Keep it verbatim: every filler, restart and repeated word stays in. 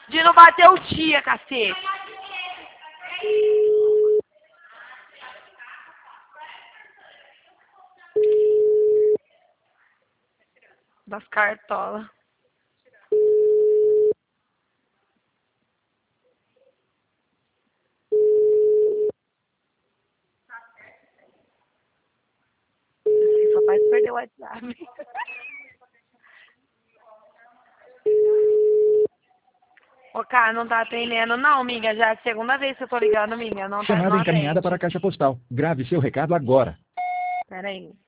De não bater o tia, cacete. Das cartolas. Só faz perder o WhatsApp. Ô, cara, não tá atendendo não, amiga. Já é a segunda vez que eu tô ligando, amiga. Não tá, Chamada não encaminhada atende. para a caixa postal. Grave seu recado agora. Pera aí.